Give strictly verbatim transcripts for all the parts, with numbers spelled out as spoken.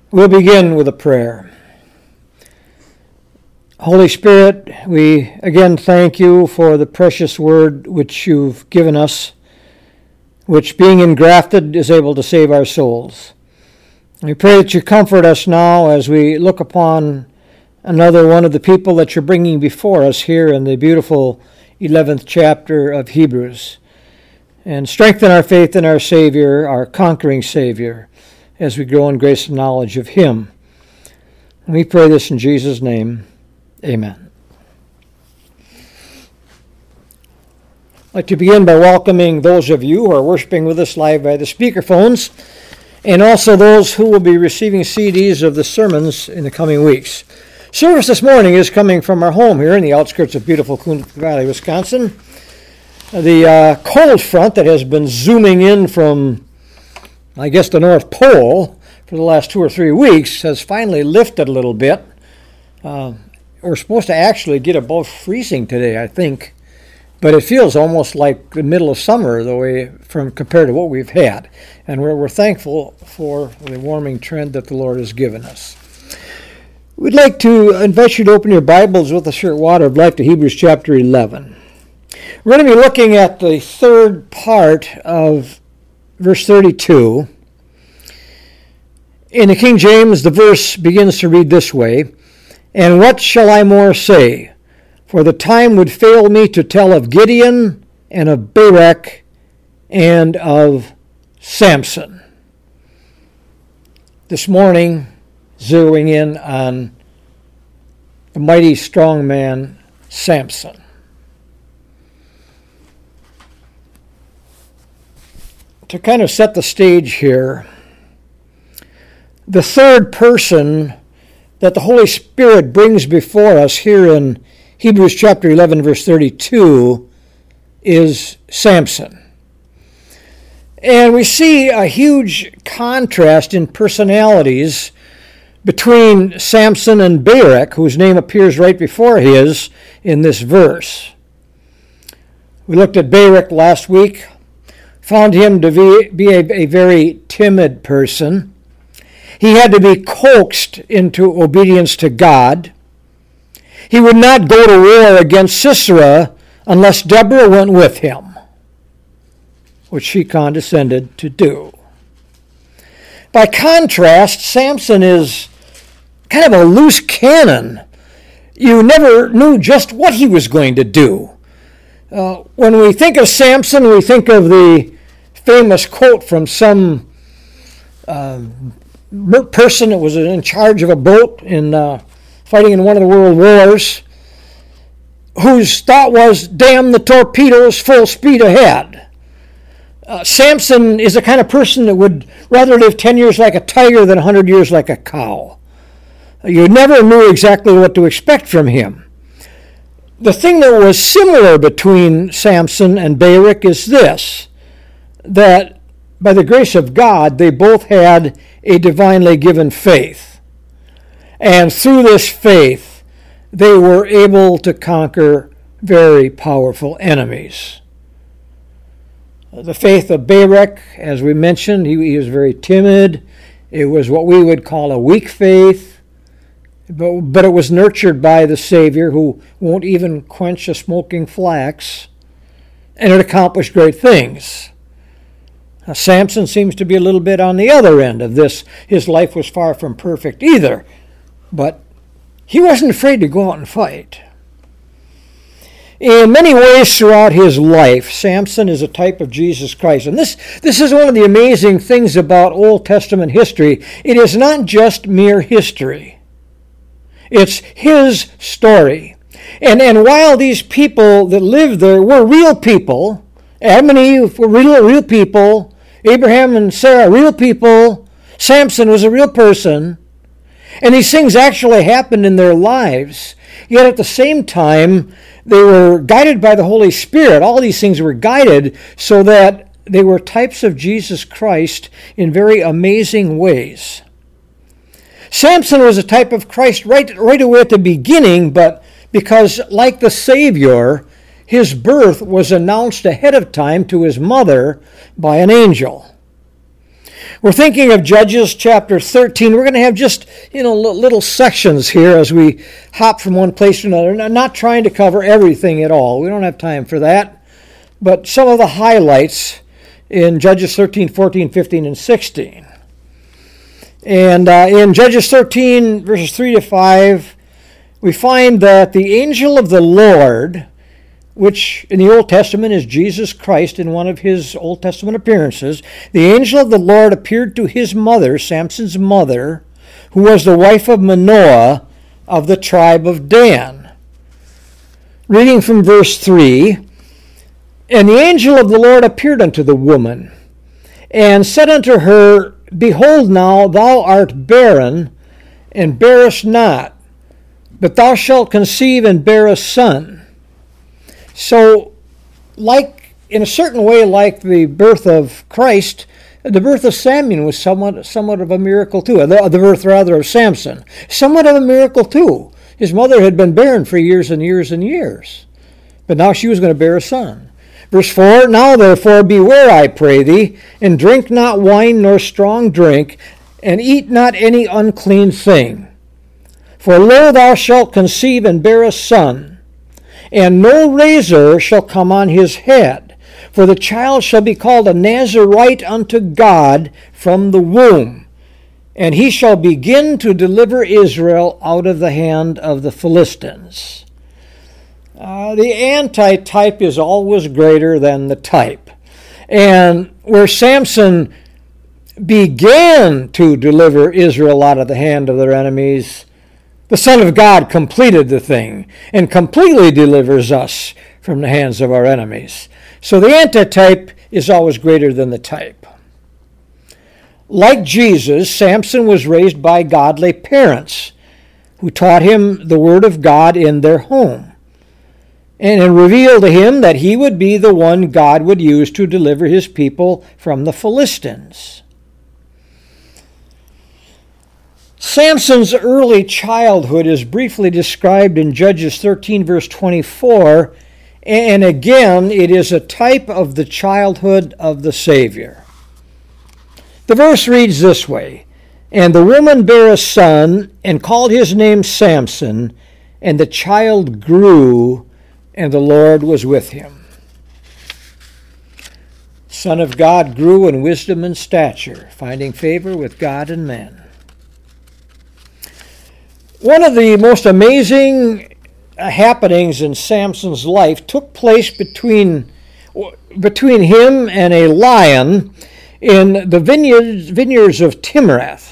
We'll begin with a prayer. Holy Spirit, we again thank you for the precious word which you've given us, which being engrafted is able to save our souls. We pray that you comfort us now as we look upon another one of the people that you're bringing before us here in the beautiful eleventh chapter of Hebrews, and strengthen our faith in our Savior, our conquering Savior, as we grow in grace and knowledge of him. And we pray this in Jesus' name. Amen. I'd like to begin by welcoming those of you who are worshiping with us live by the speakerphones, and also those who will be receiving C Ds of the sermons in the coming weeks. Service this morning is coming from our home here in the outskirts of beautiful Coon Valley, Wisconsin. The uh, cold front that has been zooming in from, I guess, the North Pole for the last two or three weeks has finally lifted a little bit. Uh, we're supposed to actually get above freezing today, I think, but it feels almost like the middle of summer the way from compared to what we've had, and we're, we're thankful for the warming trend that the Lord has given us. We'd like to invite you to open your Bibles with us here at Water of Life to Hebrews chapter eleven. We're going to be looking at the third part of verse thirty-two. In the King James, the verse begins to read this way, "And what shall I more say? For the time would fail me to tell of Gideon, and of Barak, and of Samson." This morning, zeroing in on the mighty strong man, Samson. To kind of set the stage here, the third person that the Holy Spirit brings before us here in Hebrews chapter eleven, verse thirty-two, is Samson. And we see a huge contrast in personalities between Samson and Barak, whose name appears right before his in this verse. We looked at Barak last week, found him to be, be a, a very timid person. He had to be coaxed into obedience to God. He would not go to war against Sisera unless Deborah went with him, which she condescended to do. By contrast, Samson is kind of a loose cannon. You never knew just what he was going to do. Uh, when we think of Samson, we think of the famous quote from some uh, person that was in charge of a boat in uh, fighting in one of the world wars, whose thought was, "Damn the torpedoes, full speed ahead." Uh, Samson is the kind of person that would rather live ten years like a tiger than one hundred years like a cow. You never knew exactly what to expect from him. The thing that was similar between Samson and Barak is this, that by the grace of God, they both had a divinely given faith. And through this faith, they were able to conquer very powerful enemies. The faith of Barak, as we mentioned, he, he was very timid. It was what we would call a weak faith. But, but it was nurtured by the Savior, who won't even quench a smoking flax, and it accomplished great things. Now, Samson seems to be a little bit on the other end of this. His life was far from perfect either, but he wasn't afraid to go out and fight. In many ways throughout his life, Samson is a type of Jesus Christ. And this, this is one of the amazing things about Old Testament history. It is not just mere history. It's his story. And, and while these people that lived there were real people, Adam and Eve were real, real people, Abraham and Sarah, real people, Samson was a real person, and these things actually happened in their lives, yet at the same time, they were guided by the Holy Spirit. All these things were guided so that they were types of Jesus Christ in very amazing ways. Samson was a type of Christ right, right away at the beginning, but because, like the Savior, his birth was announced ahead of time to his mother by an angel. We're thinking of Judges chapter thirteen. We're going to have just, you know, little sections here as we hop from one place to another. I'm not trying to cover everything at all. We don't have time for that. But some of the highlights in Judges thirteen, fourteen, fifteen, and sixteen. And uh, in Judges thirteen, verses three to five, we find that the angel of the Lord, which in the Old Testament is Jesus Christ in one of his Old Testament appearances, the angel of the Lord appeared to his mother, Samson's mother, who was the wife of Manoah of the tribe of Dan. Reading from verse three, "And the angel of the Lord appeared unto the woman, and said unto her, Behold now, thou art barren, and bearest not, but thou shalt conceive and bear a son." So, like, in a certain way, like the birth of Christ, the birth of Samuel was somewhat, somewhat of a miracle too. The, the birth, rather, of Samson, somewhat of a miracle too. His mother had been barren for years and years and years, but now she was going to bear a son. Verse four, "Now therefore beware, I pray thee, and drink not wine nor strong drink, and eat not any unclean thing. For lo, thou shalt conceive and bear a son, and no razor shall come on his head, for the child shall be called a Nazarite unto God from the womb, and he shall begin to deliver Israel out of the hand of the Philistines." Uh, the antitype is always greater than the type. And where Samson began to deliver Israel out of the hand of their enemies, the Son of God completed the thing and completely delivers us from the hands of our enemies. So the antitype is always greater than the type. Like Jesus, Samson was raised by godly parents who taught him the Word of God in their home, and revealed to him that he would be the one God would use to deliver his people from the Philistines. Samson's early childhood is briefly described in Judges thirteen, verse twenty-four, and again, it is a type of the childhood of the Savior. The verse reads this way, "And the woman bare a son, and called his name Samson, and the child grew, and the Lord was with him." Son of God grew in wisdom and stature, finding favor with God and men. One of the most amazing happenings in Samson's life took place between, between him and a lion in the vineyards, vineyards of Timnath.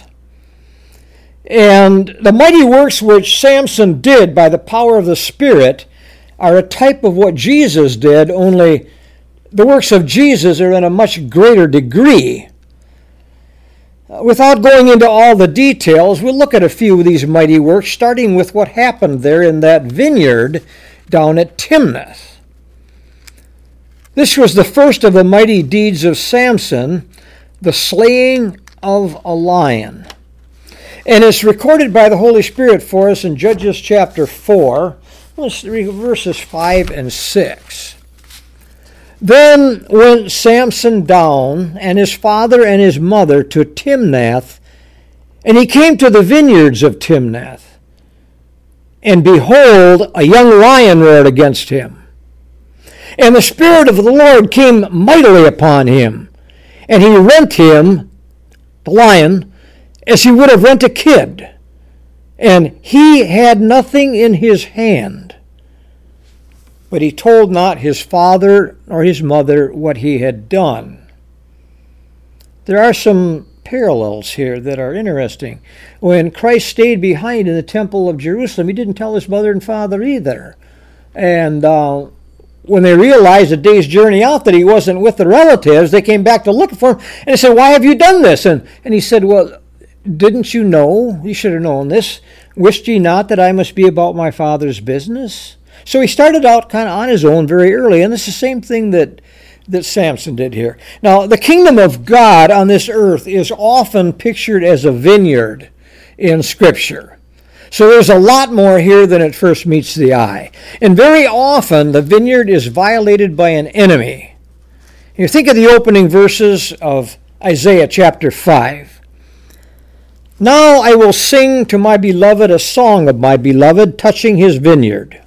And the mighty works which Samson did by the power of the Spirit are a type of what Jesus did, only the works of Jesus are in a much greater degree. Without going into all the details, we'll look at a few of these mighty works, starting with what happened there in that vineyard down at Timnath. This was the first of the mighty deeds of Samson, the slaying of a lion. And it's recorded by the Holy Spirit for us in Judges chapter four, verses five and six. "Then went Samson down, and his father and his mother, to Timnath, and he came to the vineyards of Timnath. And behold, a young lion roared against him. And the Spirit of the Lord came mightily upon him, and he rent him, the lion, as he would have rent a kid. And he had nothing in his hand. But he told not his father nor his mother what he had done." There are some parallels here that are interesting. When Christ stayed behind in the temple of Jerusalem, he didn't tell his mother and father either. And uh, when they realized a day's journey out that he wasn't with the relatives, they came back to look for him. And they said, "Why have you done this?" And, and he said, "Well, didn't you know? You should have known this. Wished ye not that I must be about my Father's business?" So he started out kind of on his own very early, and it's the same thing that, that Samson did here. Now, the kingdom of God on this earth is often pictured as a vineyard in Scripture. So there's a lot more here than at first meets the eye. And very often, the vineyard is violated by an enemy. You think of the opening verses of Isaiah chapter five. Now I will sing to my beloved a song of my beloved touching his vineyard.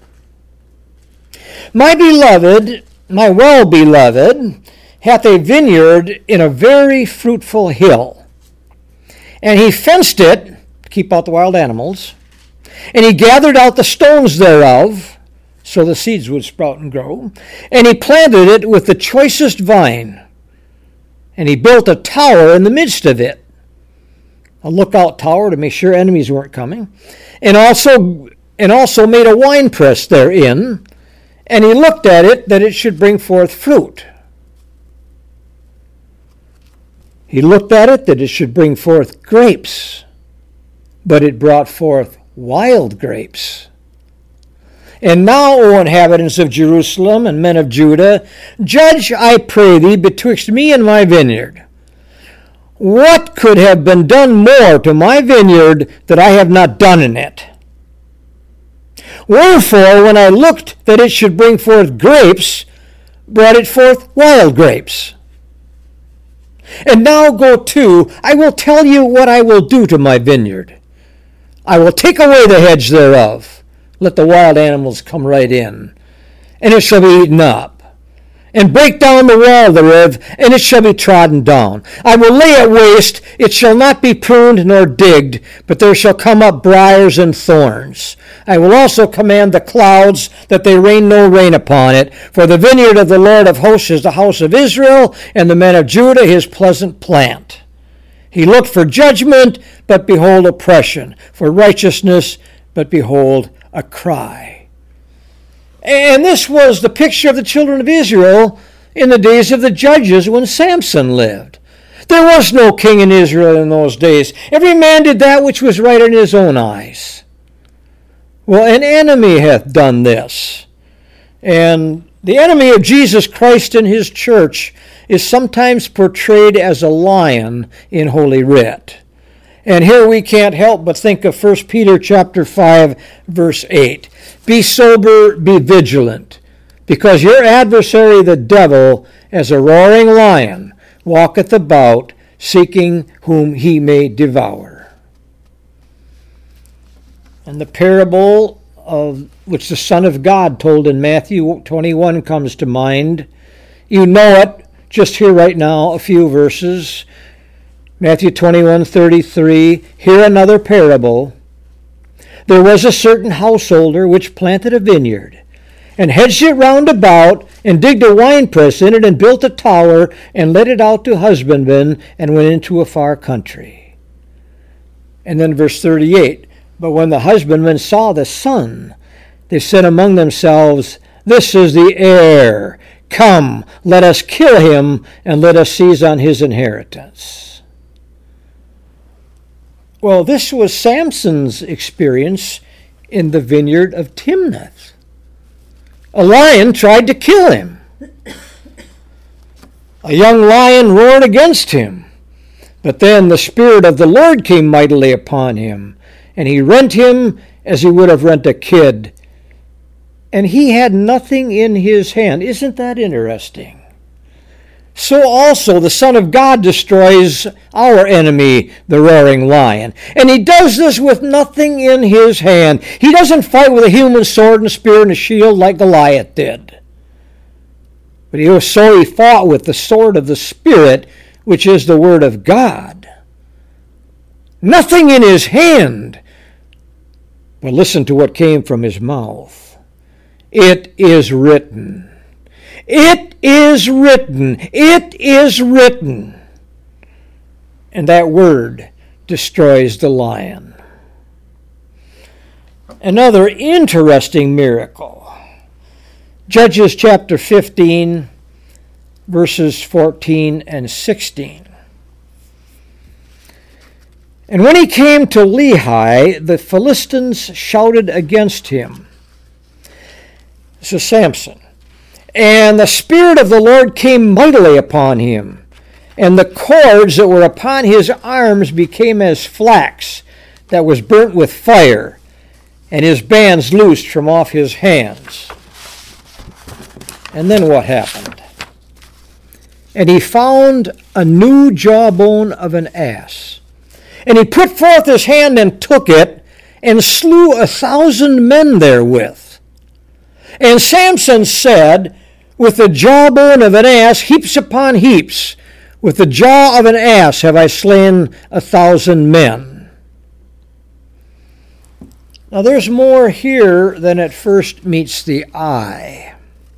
My beloved, my well-beloved, hath a vineyard in a very fruitful hill. And he fenced it to keep out the wild animals, and he gathered out the stones thereof, so the seeds would sprout and grow, and he planted it with the choicest vine, and he built a tower in the midst of it, a lookout tower to make sure enemies weren't coming, and also and also made a winepress therein, and he looked at it that it should bring forth fruit. He looked at it that it should bring forth grapes, but it brought forth wild grapes. And now, O inhabitants of Jerusalem and men of Judah, judge, I pray thee, betwixt me and my vineyard. What could have been done more to my vineyard that I have not done in it? Wherefore, when I looked that it should bring forth grapes, brought it forth wild grapes. And now go to, I will tell you what I will do to my vineyard. I will take away the hedge thereof. Let the wild animals come right in, and it shall be eaten up. And break down the wall thereof, and it shall be trodden down. I will lay it waste, it shall not be pruned nor digged, but there shall come up briars and thorns. I will also command the clouds, that they rain no rain upon it. For the vineyard of the Lord of hosts is the house of Israel, and the men of Judah his pleasant plant. He looked for judgment, but behold oppression, for righteousness, but behold a cry. And this was the picture of the children of Israel in the days of the judges when Samson lived. There was no king in Israel in those days. Every man did that which was right in his own eyes. Well, an enemy hath done this. And the enemy of Jesus Christ and his church is sometimes portrayed as a lion in Holy Writ. And here we can't help but think of First Peter chapter five, verse eight. Be sober, be vigilant, because your adversary the devil, as a roaring lion, walketh about, seeking whom he may devour. And the parable of which the Son of God told in Matthew twenty-one comes to mind. You know it, just here right now, a few verses. Matthew twenty-one thirty-three, hear another parable. There was a certain householder which planted a vineyard, and hedged it round about, and digged a winepress in it, and built a tower, and let it out to husbandmen, and went into a far country. And then verse thirty-eight, but when the husbandmen saw the son, they said among themselves, this is the heir. Come, let us kill him, and let us seize on his inheritance. Well, this was Samson's experience in the vineyard of Timnath. A lion tried to kill him. A young lion roared against him. But then the Spirit of the Lord came mightily upon him, and he rent him as he would have rent a kid. And he had nothing in his hand. Isn't that interesting? So also the Son of God destroys our enemy, the roaring lion. And he does this with nothing in his hand. He doesn't fight with a human sword and a spear and a shield like Goliath did. But he was so he fought with the sword of the Spirit, which is the Word of God. Nothing in his hand. But listen to what came from his mouth. It is written. It is written. It is written. And that word destroys the lion. Another interesting miracle. Judges chapter fifteen, verses fourteen and sixteen. And when he came to Lehi, the Philistines shouted against him. This is Samson. And the Spirit of the Lord came mightily upon him, and the cords that were upon his arms became as flax that was burnt with fire, and his bands loosed from off his hands. And then what happened? and he found a new jawbone of an ass. And he put forth his hand and took it, and slew a thousand men therewith. And Samson said, with the jawbone of an ass, heaps upon heaps, with the jaw of an ass have I slain a thousand men. Now there's more here than at first meets the eye.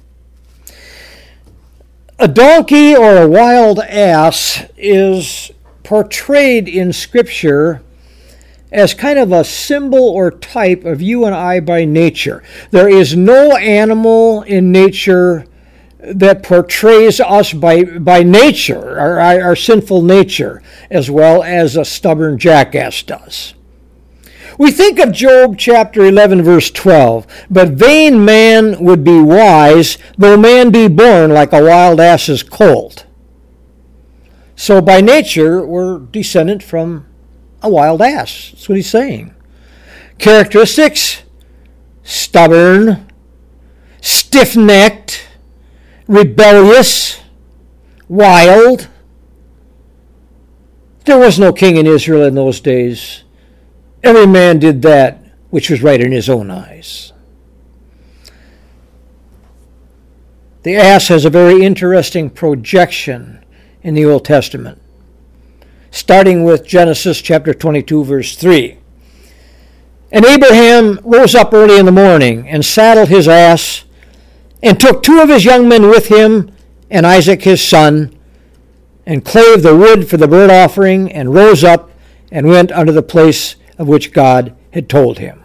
A donkey or a wild ass is portrayed in Scripture as kind of a symbol or type of you and I by nature. There is no animal in nature that portrays us by, by nature, our, our sinful nature, as well as a stubborn jackass does. We think of Job chapter eleven, verse twelve, but vain man would be wise, though man be born like a wild ass's colt. So by nature, we're descendant from a wild ass. That's what he's saying. Characteristics: stubborn, stiff-necked, rebellious, wild. There was no king in Israel in those days. Every man did that which was right in his own eyes. The ass has a very interesting projection in the Old Testament, starting with Genesis chapter twenty-two, verse three. And Abraham rose up early in the morning and saddled his ass, and took two of his young men with him, and Isaac his son, and clave the wood for the burnt offering, and rose up and went unto the place of which God had told him.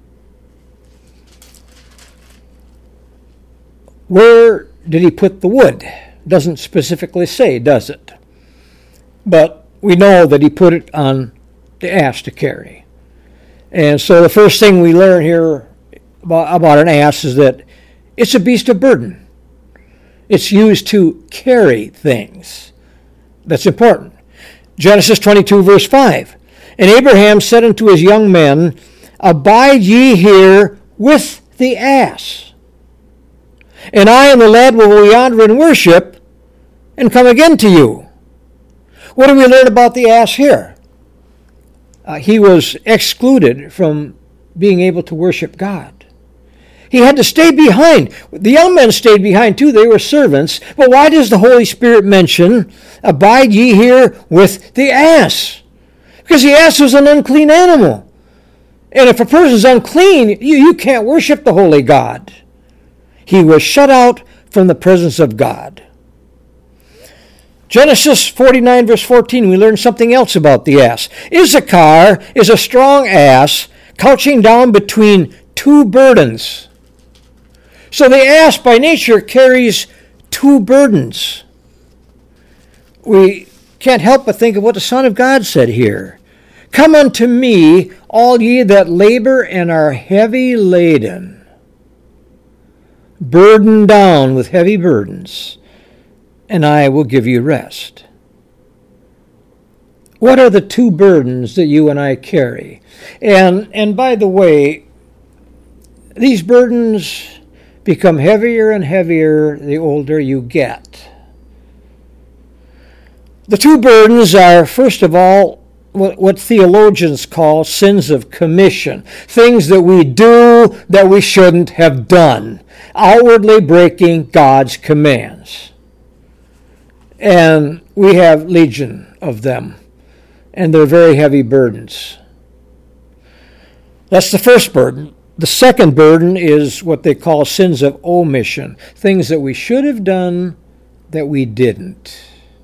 Where did he put the wood? It doesn't specifically say, does it? But we know that he put it on the ass to carry. And so the first thing we learn here about, about an ass is that it's a beast of burden. It's used to carry things. That's important. Genesis twenty-two, verse five. And Abraham said unto his young men, Abide ye here with the ass, and I and the lad will go yonder and worship, and come again to you. What do we learn about the ass here? Uh, he was excluded from being able to worship God. He had to stay behind. The young men stayed behind too. They were servants. But why does the Holy Spirit mention, Abide ye here with the ass? Because the ass was an unclean animal. And if a person's unclean, you, you can't worship the holy God. He was shut out from the presence of God. Genesis forty-nine, verse fourteen, we learn something else about the ass. Issachar is a strong ass couching down between two burdens. So the ass by nature carries two burdens. We can't help but think of what the Son of God said here. Come unto me, all ye that labor and are heavy laden, burdened down with heavy burdens, and I will give you rest. What are the two burdens that you and I carry? And, and by the way, these burdens become heavier and heavier the older you get. The two burdens are, first of all, what, what theologians call sins of commission, things that we do that we shouldn't have done, outwardly breaking God's commands. And we have legion of them, and they're very heavy burdens. That's the first burden. The second burden is what they call sins of omission, things that we should have done that we didn't.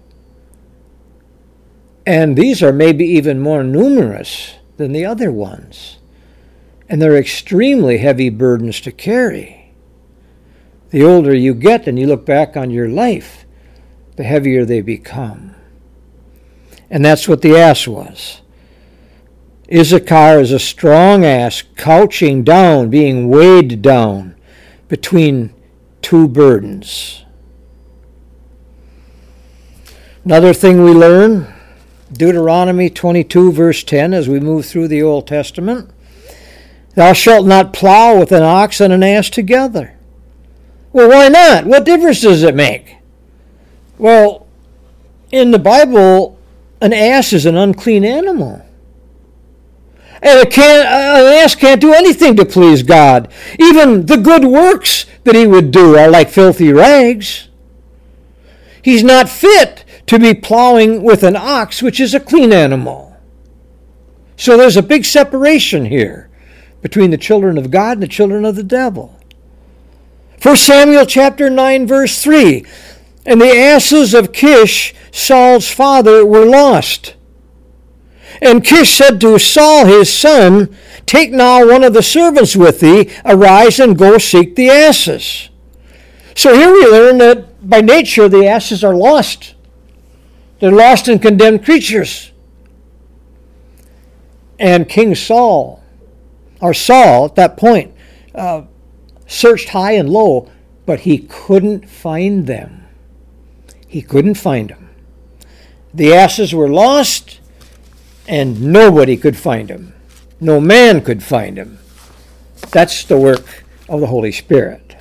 And these are maybe even more numerous than the other ones. And they're extremely heavy burdens to carry. The older you get and you look back on your life, the heavier they become. And that's what the ass was. Issachar is a strong ass, couching down, being weighed down between two burdens. Another thing we learn, Deuteronomy twenty-two, verse ten, as we move through the Old Testament, thou shalt not plow with an ox and an ass together. Well, why not? What difference does it make? Well, in the Bible, an ass is an unclean animal. And it can't, an ass can't do anything to please God. Even the good works that he would do are like filthy rags. He's not fit to be plowing with an ox, which is a clean animal. So there's a big separation here between the children of God and the children of the devil. First Samuel chapter nine, verse three. And the asses of Kish, Saul's father, were lost. And Kish said to Saul his son, Take now one of the servants with thee, arise and go seek the asses. So here we learn that by nature the asses are lost. They're lost and condemned creatures. And King Saul, or Saul at that point, uh, searched high and low, but he couldn't find them. He couldn't find them. The asses were lost, and nobody could find them. No man could find them. That's the work of the Holy Spirit.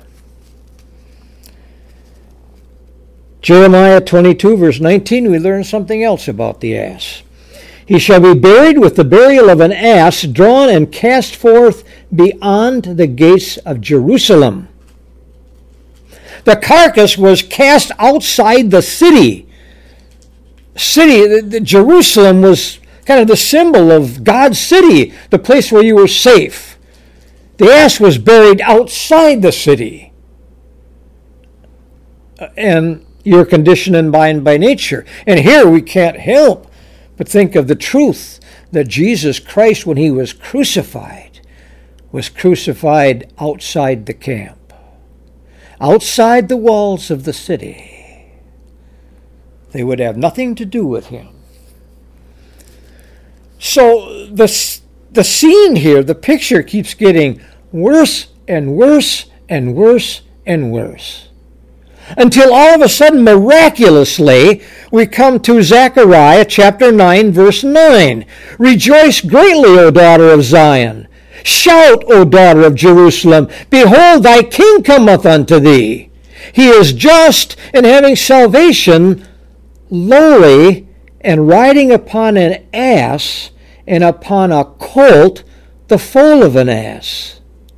Jeremiah twenty-two, verse nineteen, we learn something else about the ass. He shall be buried with the burial of an ass, drawn and cast forth beyond the gates of Jerusalem. The carcass was cast outside the city. City, the, the Jerusalem was kind of the symbol of God's city, the place where you were safe. The ass was buried outside the city. And your condition and by and by nature. And here we can't help but think of the truth that Jesus Christ, when he was crucified, was crucified outside the camp, outside the walls of the city. They would have nothing to do with him. So the, the scene here, the picture keeps getting worse and worse and worse and worse. Until all of a sudden, miraculously, we come to Zechariah chapter nine, verse nine. Rejoice greatly, O daughter of Zion. Shout, O daughter of Jerusalem. Behold, thy king cometh unto thee. He is just and having salvation, lowly, and riding upon an ass, and upon a colt, the foal of an ass.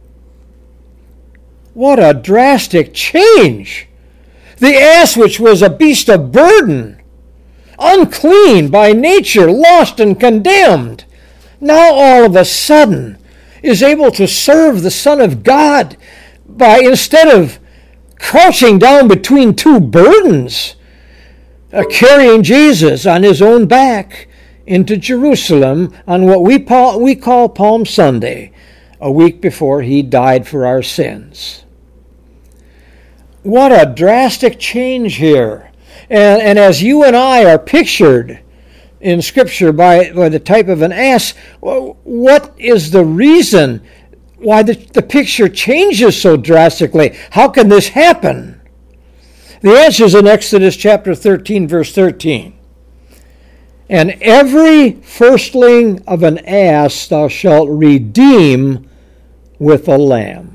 What a drastic change! The ass, which was a beast of burden, unclean by nature, lost and condemned, now all of a sudden is able to serve the Son of God by, instead of crouching down between two burdens, uh, carrying Jesus on his own back into Jerusalem on what we, pa- we call Palm Sunday, a week before he died for our sins. What a drastic change here. And, and as you and I are pictured in Scripture by, by the type of an ass, what is the reason why the, the picture changes so drastically? How can this happen? The answer is in Exodus chapter thirteen, verse thirteen. And every firstling of an ass thou shalt redeem with a lamb.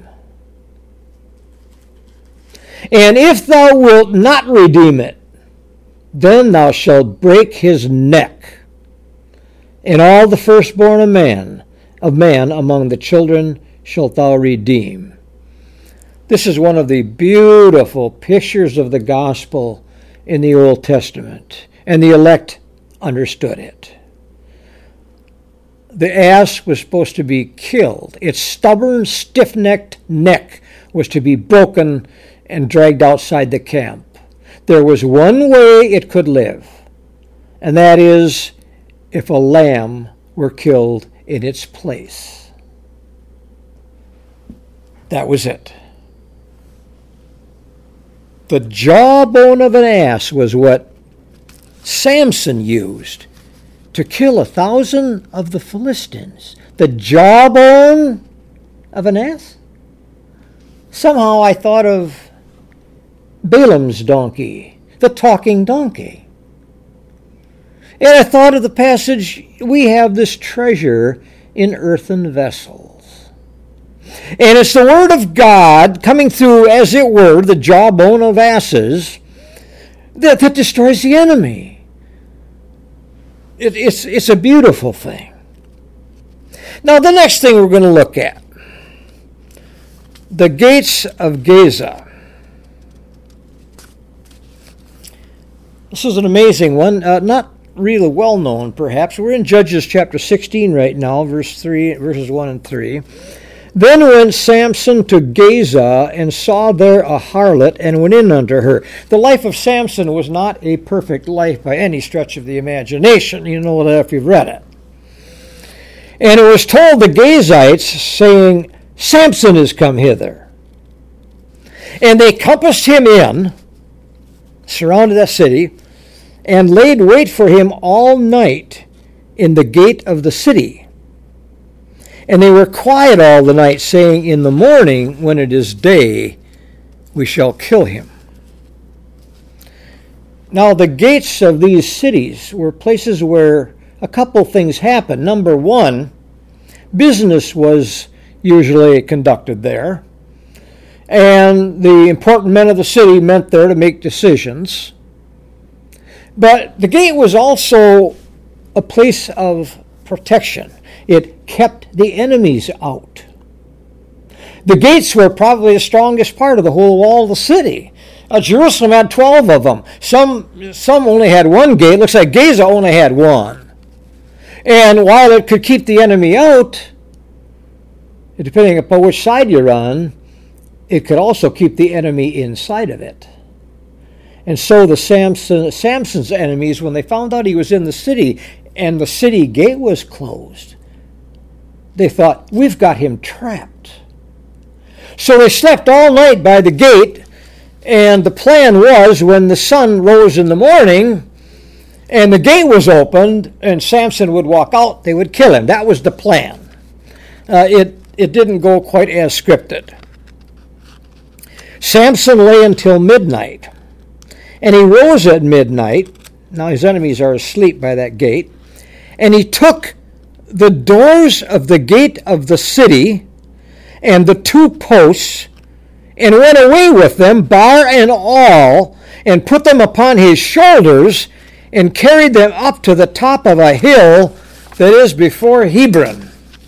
And if thou wilt not redeem it, then thou shalt break his neck. And all the firstborn of man, of man among the children shalt thou redeem. This is one of the beautiful pictures of the gospel in the Old Testament, and the elect understood it. The ass was supposed to be killed. Its stubborn, stiff-necked neck was to be broken and dragged outside the camp. There was one way it could live, and that is if a lamb were killed in its place. That was it. The jawbone of an ass was what Samson used to kill a thousand of the Philistines. The jawbone of an ass? Somehow I thought of Balaam's donkey, the talking donkey. And I thought of the passage, we have this treasure in earthen vessels. And it's the Word of God coming through, as it were, the jawbone of asses that, that destroys the enemy. it, it's, it's a beautiful thing. Now, the next thing we're going to look at, the gates of Gaza. This is an amazing one, uh, not really well known perhaps. We're in Judges chapter sixteen right now, verse three, verses one and three. Then went Samson to Gaza, and saw there a harlot, and went in unto her. The life of Samson was not a perfect life by any stretch of the imagination. You know that if you've read it. And it was told the Gazites, saying, Samson is come hither. And they compassed him in, surrounded that city, and laid wait for him all night in the gate of the city. And they were quiet all the night, saying, in the morning, when it is day, we shall kill him. Now, the gates of these cities were places where a couple things happened. Number one, business was usually conducted there. And the important men of the city met there to make decisions. But the gate was also a place of protection. It kept the enemies out. The gates were probably the strongest part of the whole wall of the city. Uh, Jerusalem had twelve of them. Some, some only had one gate. Looks like Gaza only had one. And while it could keep the enemy out, depending upon which side you're on, it could also keep the enemy inside of it. And so the Samson, Samson's enemies, when they found out he was in the city and the city gate was closed, they thought, we've got him trapped. So they slept all night by the gate, and the plan was when the sun rose in the morning and the gate was opened and Samson would walk out, they would kill him. That was the plan. Uh, it, it didn't go quite as scripted. Samson lay until midnight, and he rose at midnight. Now his enemies are asleep by that gate. And he took the doors of the gate of the city and the two posts, and went away with them, bar and all, and put them upon his shoulders, and carried them up to the top of a hill that is before Hebron.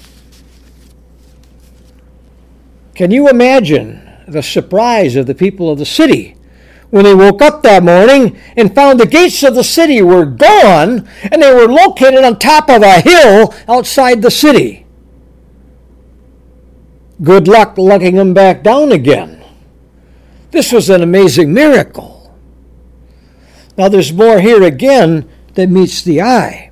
Can you imagine the surprise of the people of the city when they woke up that morning and found the gates of the city were gone, and they were located on top of a hill outside the city? Good luck lugging them back down again. This was an amazing miracle. Now there's more here again that meets the eye.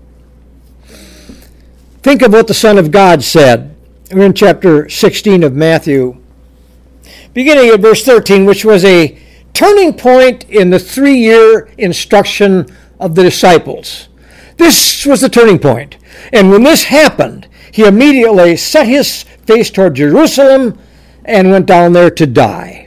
Think of what the Son of God said. We're in chapter sixteen of Matthew, beginning at verse thirteen, which was a turning point in the three-year instruction of the disciples. This was the turning point. And when this happened, he immediately set his face toward Jerusalem and went down there to die.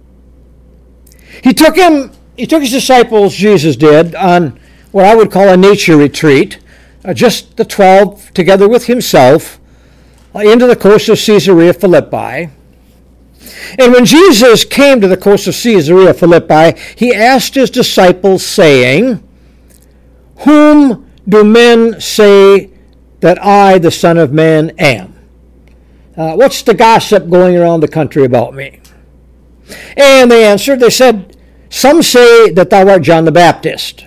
He took him, he took his disciples, Jesus did, on what I would call a nature retreat, uh, just the twelve together with himself, uh, into the coast of Caesarea Philippi. And when Jesus came to the coast of Caesarea Philippi, he asked his disciples, saying, whom do men say that I, the Son of Man, am? Uh, what's the gossip going around the country about me? And they answered, they said, some say that thou art John the Baptist.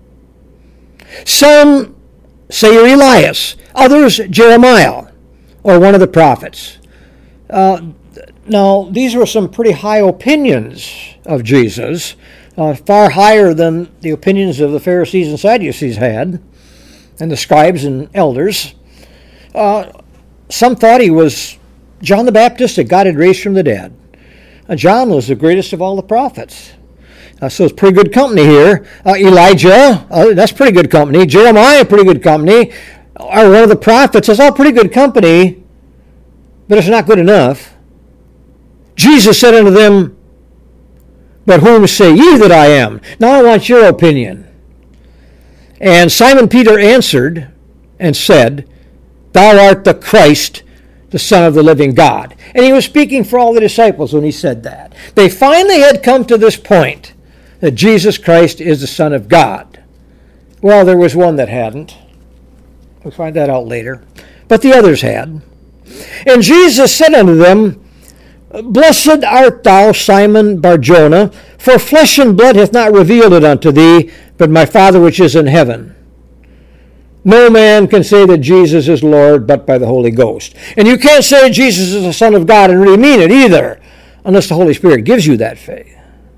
Some say you're Elias. Others, Jeremiah, or one of the prophets. Uh, now, these were some pretty high opinions of Jesus, uh, far higher than the opinions of the Pharisees and Sadducees had, and the scribes and elders. Uh, some thought he was John the Baptist that God had raised from the dead. Uh, John was the greatest of all the prophets. Uh, so it's pretty good company here. Uh, Elijah, uh, that's pretty good company. Jeremiah, pretty good company. Or one of the prophets, that's all pretty good company, but it's not good enough. Jesus said unto them, but whom say ye that I am? Now I want your opinion. And Simon Peter answered and said, thou art the Christ, the Son of the living God. And he was speaking for all the disciples when he said that. They finally had come to this point that Jesus Christ is the Son of God. Well, there was one that hadn't. We'll find that out later. But the others had. And Jesus said unto them, Blessed art thou, Simon Bar-Jonah, for flesh and blood hath not revealed it unto thee, but my Father which is in heaven. No man can say that Jesus is Lord but by the Holy Ghost. And you can't say Jesus is the Son of God and really mean it either, unless the Holy Spirit gives you that faith.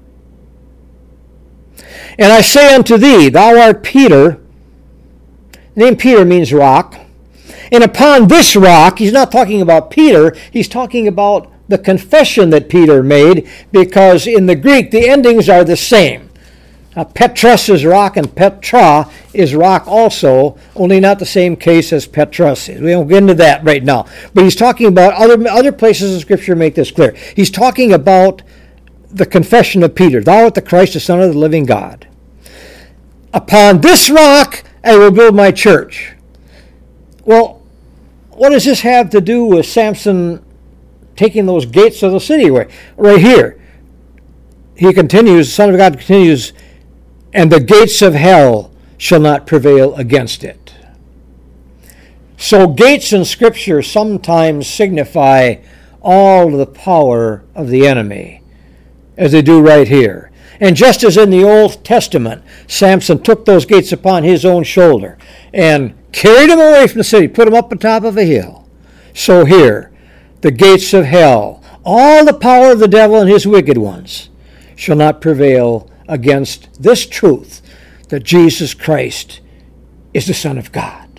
And I say unto thee, thou art Peter. The name Peter means rock. And upon this rock, he's not talking about Peter, he's talking about the confession that Peter made, because in the Greek the endings are the same. Uh, Petros is rock and Petra is rock also, only not the same case as Petros is. We won't get into that right now. But he's talking about, other, other places in Scripture make this clear. He's talking about the confession of Peter. Thou art the Christ, the Son of the living God. Upon this rock I will build my church. Well, what does this have to do with Samson taking those gates of the city away? Right here. He continues, the Son of God continues, and the gates of hell shall not prevail against it. So gates in Scripture sometimes signify all the power of the enemy, as they do right here. And just as in the Old Testament, Samson took those gates upon his own shoulder and carried them away from the city, put them up on top of a hill. So here, the gates of hell, all the power of the devil and his wicked ones, shall not prevail against this truth that Jesus Christ is the Son of God.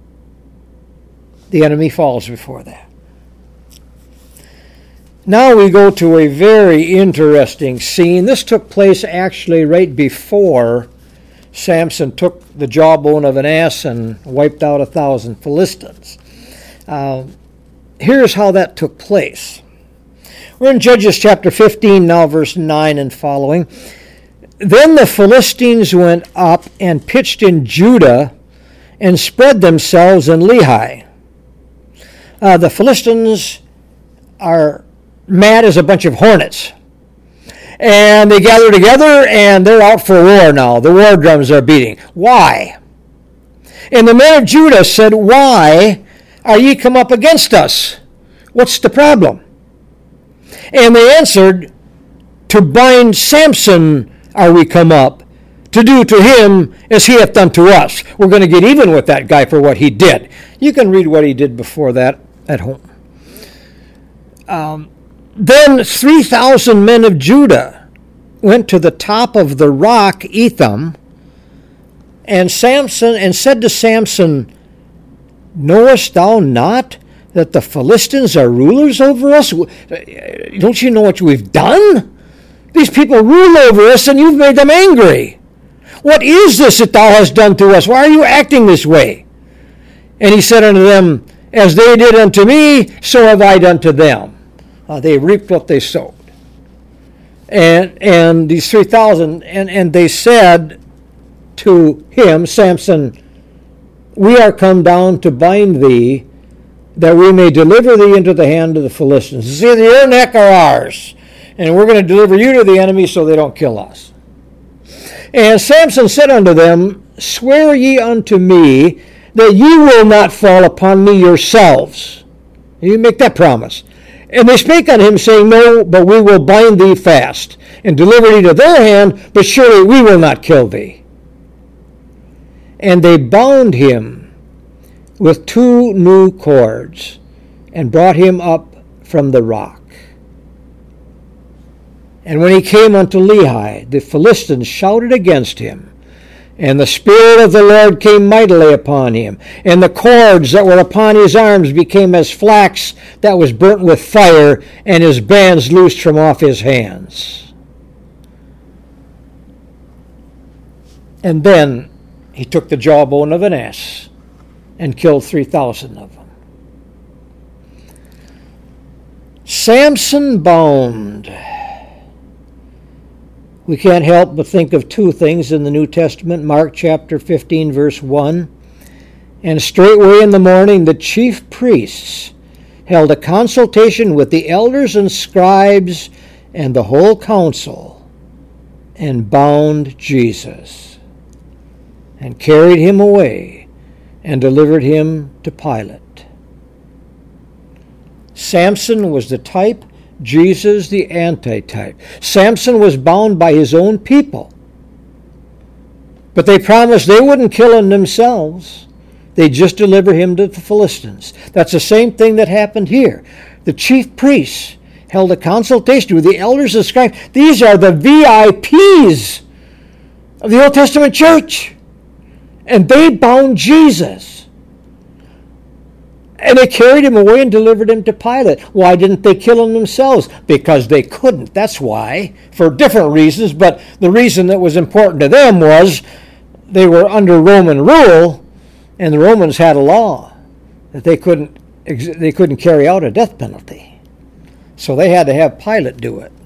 The enemy falls before that. Now we go to a very interesting scene. This took place actually right before Samson took the jawbone of an ass and wiped out a thousand Philistines. Uh, here's how that took place. We're in Judges chapter fifteen now, verse nine and following. Then the Philistines went up and pitched in Judah and spread themselves in Lehi. Uh, the Philistines are mad as a bunch of hornets. And they gather together and they're out for war now. The war drums are beating. Why? And the men of Judah said, Why are ye come up against us? What's the problem? And they answered, To bind Samson are we come up, to do to him as he hath done to us. We're going to get even with that guy for what he did. You can read what he did before that at home. Um, then three thousand men of Judah went to the top of the rock Etham, and Samson and said to Samson, Knowest thou not that the Philistines are rulers over us? Don't you know what we've done? These people rule over us, and you've made them angry. What is this that thou hast done to us? Why are you acting this way? And he said unto them, As they did unto me, so have I done to them. Uh, they reaped what they sowed. And and these three thousand, and, and they said to him, Samson, We are come down to bind thee, that we may deliver thee into the hand of the Philistines. It's either your neck or ours. And we're going to deliver you to the enemy so they don't kill us. And Samson said unto them, Swear ye unto me that ye will not fall upon me yourselves. You make that promise. And they spake unto him, saying, No, but we will bind thee fast, and deliver thee to their hand, but surely we will not kill thee. And they bound him with two new cords, and brought him up from the rock. And when he came unto Lehi, the Philistines shouted against him. And the Spirit of the Lord came mightily upon him. And the cords that were upon his arms became as flax that was burnt with fire, and his bands loosed from off his hands. And then he took the jawbone of an ass and killed three thousand of them. Samson bound. We can't help but think of two things in the New Testament. Mark chapter fifteen, verse one. And straightway in the morning the chief priests held a consultation with the elders and scribes and the whole council, and bound Jesus, and carried him away, and delivered him to Pilate. Samson was the type, Jesus the antitype. Samson was bound by his own people. But they promised they wouldn't kill him themselves. They'd just deliver him to the Philistines. That's the same thing that happened here. The chief priests held a consultation with the elders and scribes. These are the V I Ps of the Old Testament church. And they bound Jesus. And they carried him away and delivered him to Pilate. Why didn't they kill him themselves? Because they couldn't. That's why. For different reasons. But the reason that was important to them was they were under Roman rule. And the Romans had a law that they couldn't, they couldn't carry out a death penalty. So they had to have Pilate do it.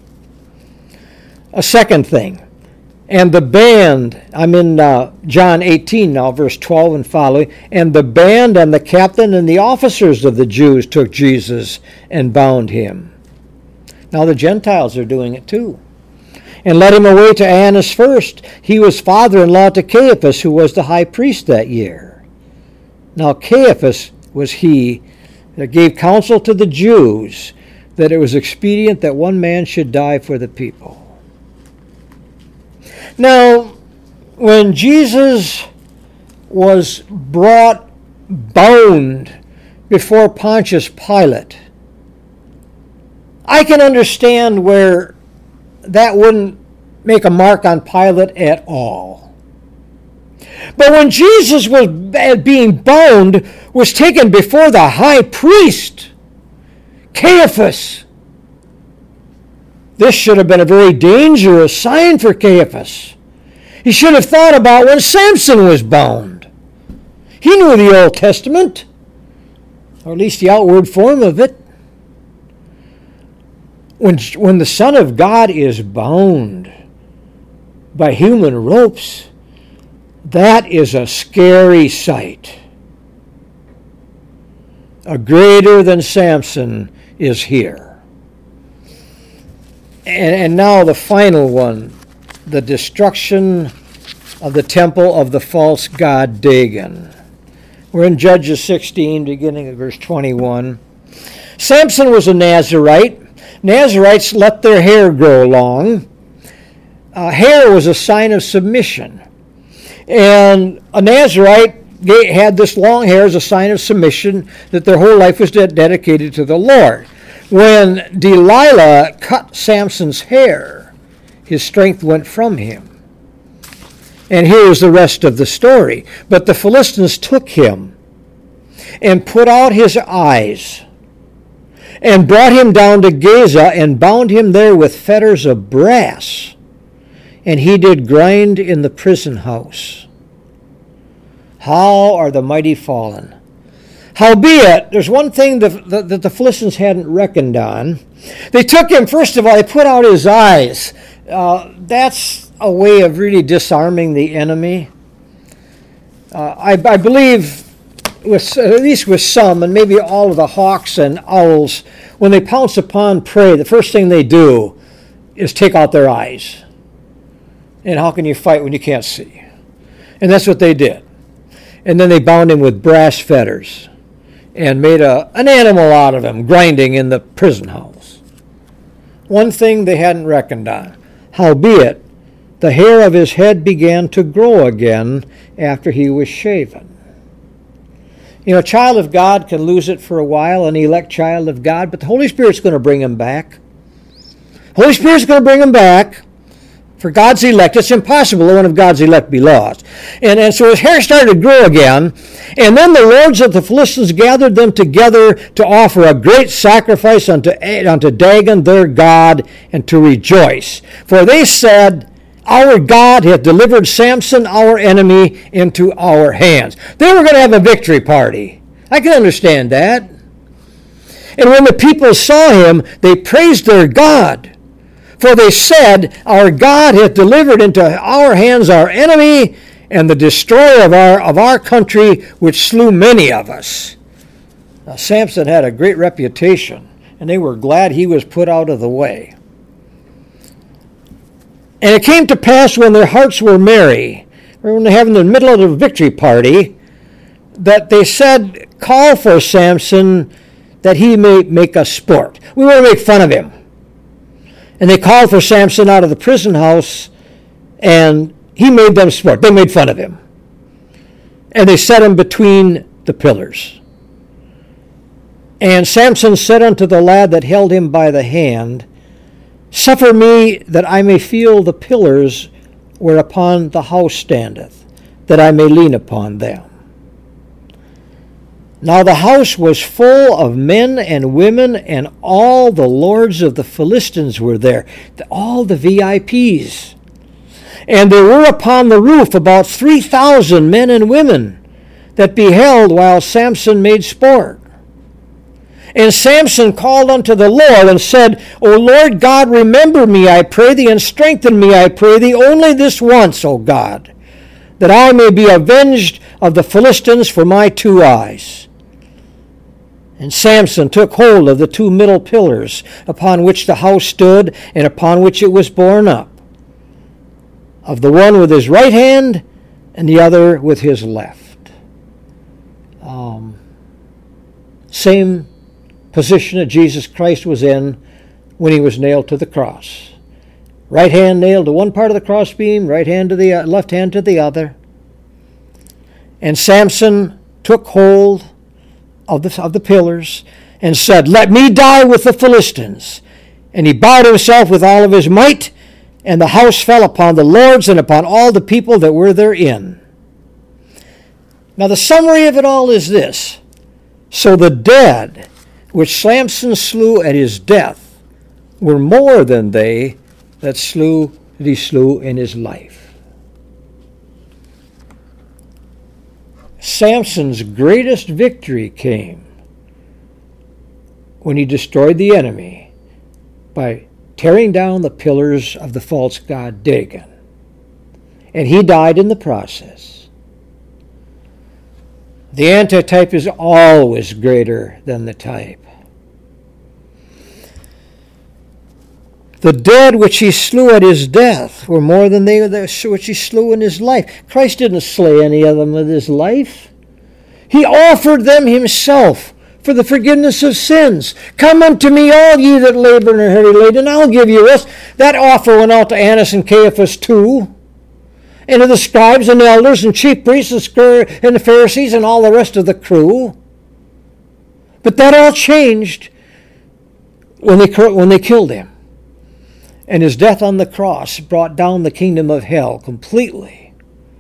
A second thing. And the band, I'm in uh, John eighteen now, verse twelve and following. And the band and the captain and the officers of the Jews took Jesus and bound him. Now the Gentiles are doing it too. And led him away to Annas first. He was father-in-law to Caiaphas, who was the high priest that year. Now Caiaphas was he that gave counsel to the Jews that it was expedient that one man should die for the people. Now, when Jesus was brought bound before Pontius Pilate, I can understand where that wouldn't make a mark on Pilate at all. But when Jesus was being bound, was taken before the high priest, Caiaphas, this should have been a very dangerous sign for Caiaphas. He should have thought about when Samson was bound. He knew the Old Testament, or at least the outward form of it. When, when the Son of God is bound by human ropes, that is a scary sight. A greater than Samson is here. And, and now the final one, the destruction of the temple of the false god Dagon. We're in Judges sixteen, beginning at verse twenty-one. Samson was a Nazirite. Nazirites let their hair grow long. Uh, hair was a sign of submission. And a Nazirite had this long hair as a sign of submission, that their whole life was de- dedicated to the Lord. When Delilah cut Samson's hair, his strength went from him. And here is the rest of the story. But the Philistines took him and put out his eyes and brought him down to Gaza and bound him there with fetters of brass. And he did grind in the prison house. How are the mighty fallen? Howbeit, there's one thing that the, the, the Philistines hadn't reckoned on. They took him, first of all, they put out his eyes. Uh, that's a way of really disarming the enemy. Uh, I, I believe, with, at least with some, and maybe all of the hawks and owls, when they pounce upon prey, the first thing they do is take out their eyes. And how can you fight when you can't see? And that's what they did. And then they bound him with brass fetters and made a, an animal out of him, grinding in the prison house. One thing they hadn't reckoned on. Howbeit, the hair of his head began to grow again after he was shaven. You know, a child of God can lose it for a while, an elect child of God, but the Holy Spirit's going to bring him back. Holy Spirit's going to bring him back. For God's elect, it's impossible that one of God's elect be lost. And, and so his hair started to grow again. And then the lords of the Philistines gathered them together to offer a great sacrifice unto, unto Dagon their god, and to rejoice. For they said, our God hath delivered Samson, our enemy, into our hands. They were going to have a victory party. I can understand that. And when the people saw him, they praised their God. For they said, our God hath delivered into our hands our enemy, and the destroyer of our, of our country, which slew many of us. Now, Samson had a great reputation, and they were glad he was put out of the way. And it came to pass when their hearts were merry, or when they're having the middle of the victory party, that they said, call for Samson that he may make us sport. We want to make fun of him. And they called for Samson out of the prison house, and he made them sport. They made fun of him. And they set him between the pillars. And Samson said unto the lad that held him by the hand, Suffer me that I may feel the pillars whereupon the house standeth, that I may lean upon them. Now the house was full of men and women, and all the lords of the Philistines were there, all the V I Ps. And there were upon the roof about three thousand men and women that beheld while Samson made sport. And Samson called unto the Lord and said, O Lord God, remember me, I pray thee, and strengthen me, I pray thee, only this once, O God, that I may be avenged of the Philistines for my two eyes. And Samson took hold of the two middle pillars upon which the house stood and upon which it was borne up, of the one with his right hand and the other with his left. Um, same position that Jesus Christ was in when he was nailed to the cross. Right hand nailed to one part of the crossbeam, right hand to the uh, left hand to the other. And Samson took hold of the, of the pillars and said, Let me die with the Philistines. And he bowed himself with all of his might, and the house fell upon the lords and upon all the people that were therein. Now the summary of it all is this. So the dead, which Samson slew at his death, were more than they that slew that he slew in his life. Samson's greatest victory came when he destroyed the enemy by tearing down the pillars of the false god Dagon. And he died in the process. The antitype is always greater than the type. The dead which he slew at his death were more than they which he slew in his life. Christ didn't slay any of them with his life. He offered them himself for the forgiveness of sins. Come unto me, all ye that labor and are heavy laden, and I'll give you rest. That offer went out to Annas and Caiaphas too, and to the scribes and elders and chief priests and the Pharisees and all the rest of the crew. But that all changed when they, when they killed him. And his death on the cross brought down the kingdom of hell completely.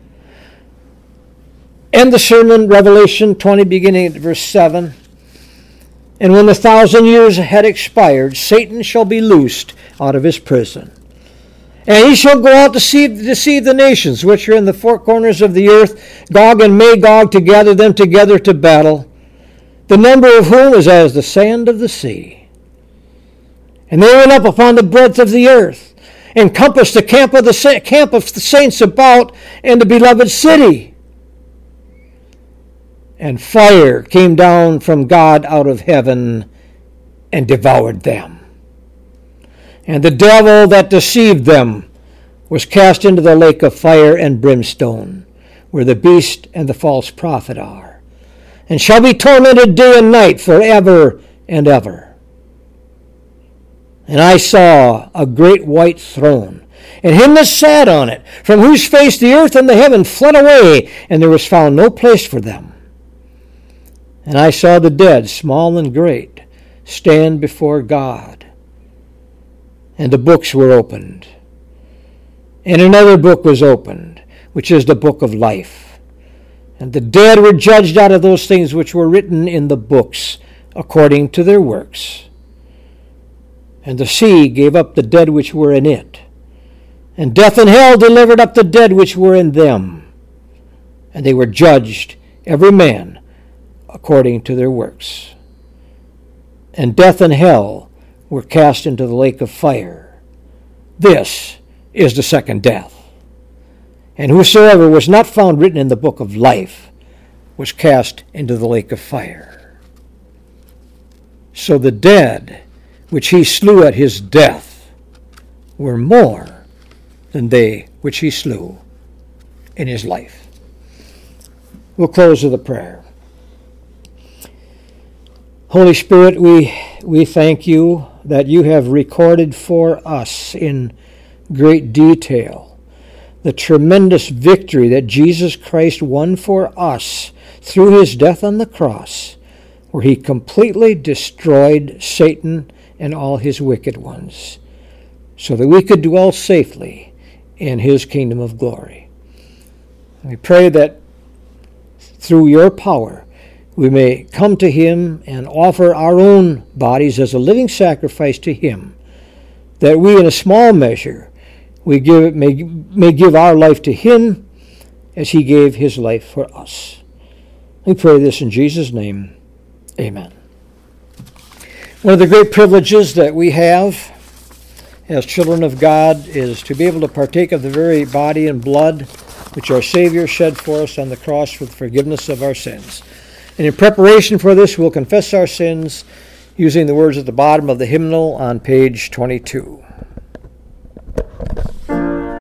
And the sermon, Revelation twenty, beginning at verse seven. And when the thousand years had expired, Satan shall be loosed out of his prison. And he shall go out to deceive, deceive the nations which are in the four corners of the earth, Gog and Magog, to gather them together to battle, the number of whom is as the sand of the sea. And they went up upon the breadth of the earth, and compassed the camp of the camp of the saints about, and the beloved city. And fire came down from God out of heaven, and devoured them. And the devil that deceived them was cast into the lake of fire and brimstone, where the beast and the false prophet are, and shall be tormented day and night forever and ever. And I saw a great white throne, and him that sat on it, from whose face the earth and the heaven fled away, and there was found no place for them. And I saw the dead, small and great, stand before God. And the books were opened. And another book was opened, which is the book of life. And the dead were judged out of those things which were written in the books, according to their works. And the sea gave up the dead which were in it. And death and hell delivered up the dead which were in them. And they were judged, every man, according to their works. And death and hell were cast into the lake of fire. This is the second death. And whosoever was not found written in the book of life was cast into the lake of fire. So the dead which he slew at his death were more than they which he slew in his life. We'll close with a prayer. Holy Spirit, we, we thank you that you have recorded for us in great detail the tremendous victory that Jesus Christ won for us through his death on the cross, where he completely destroyed Satan and all his wicked ones, so that we could dwell safely in his kingdom of glory. We pray that through your power we may come to him and offer our own bodies as a living sacrifice to him, that we in a small measure we give may, may give our life to him as he gave his life for us. We pray this in Jesus' name. Amen. One of the great privileges that we have as children of God is to be able to partake of the very body and blood which our Savior shed for us on the cross for the forgiveness of our sins. And in preparation for this, we'll confess our sins using the words at the bottom of the hymnal on page twenty-two.